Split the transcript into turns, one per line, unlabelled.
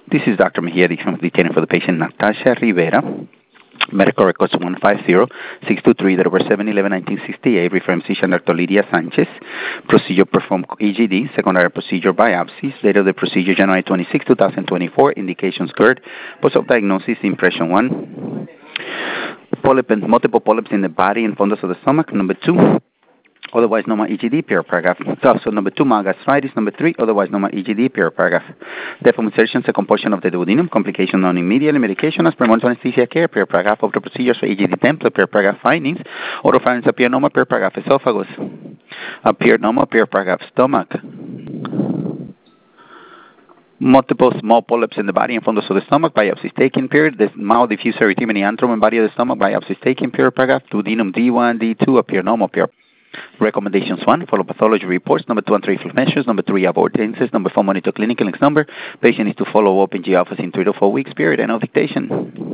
This is Dr. Mejia detailing for the patient Natasha Rivera. Medical records 150-623-711-1968. Referring physician Dr. Lydia Sanchez. Procedure performed EGD. Secondary procedure biopsies. Date of the procedure January 26, 2024. Indications GERD. Post-op diagnosis impression 1. Polyp and multiple polyps in the body and fundus of the stomach. Number 2. Otherwise known as EGD, paragraph. So number 2, mild gastritis. Number 3, otherwise known as EGD, paragraph. Deform insertion, second portion of the duodenum, complication non immediately, medication as premonitory anesthesia care, paragraph of the procedures for EGD template, paragraph findings. Oropharynx appear normal, paragraph esophagus. Appear normal, paragraph stomach. Multiple small polyps in the body and fundus of the stomach, biopsies taken, period. The mild diffuse erythema in the antrum and body of the stomach, biopsies taken, period, paragraph. Duodenum D1, D2, appear normal, period. Recommendations 1, follow pathology reports. Number 2 and 3, fluid measures. Number 3, abortances. Number 4, monitor clinical next number. Patient needs to follow up in G office in 3 to 4 weeks, period. End of dictation.